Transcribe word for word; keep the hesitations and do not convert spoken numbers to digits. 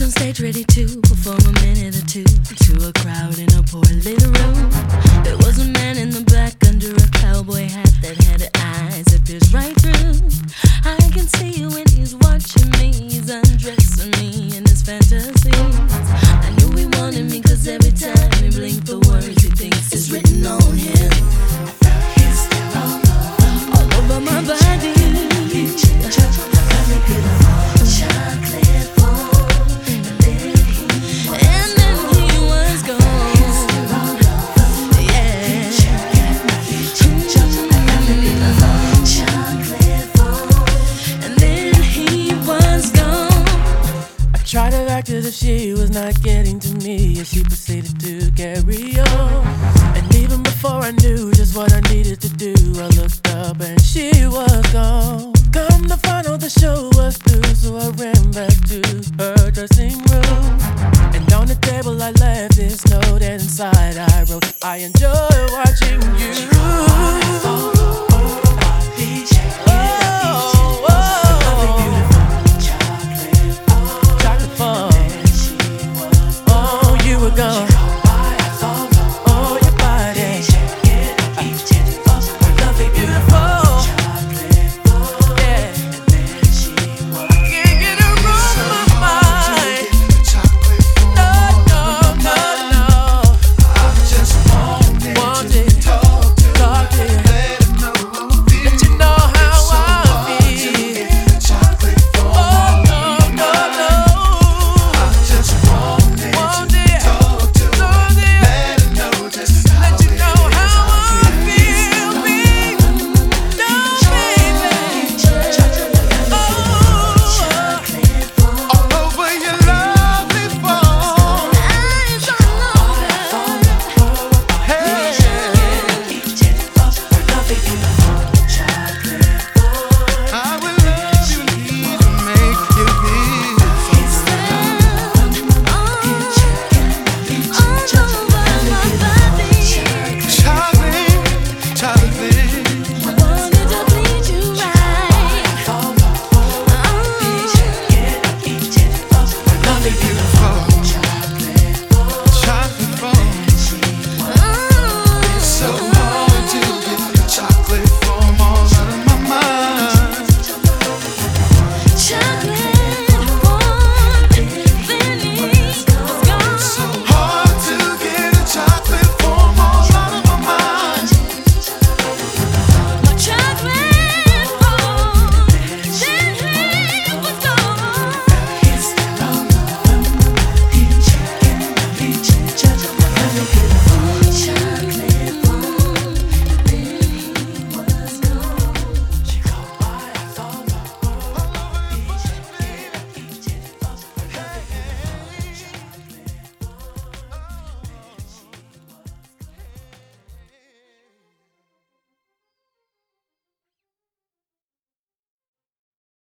on stage ready to perform a minute or two to a crowd in a poor little room. There was a man in the back under a cowboy hat that had eyes that pierced right through. I can see you when he's watching me. He's undressing me in his fantasies. I knew he wanted me cause every time he blinked the words he thinks is written on him. All over my body. Tried to act as if she was not getting to me, and she proceeded to carry on. And even before I knew just what I needed to do, I looked up and she was gone. Come to find out the show was through, so I ran back to her dressing room. And on the table I left this note, and inside I wrote, I enjoy watching you. Beautiful.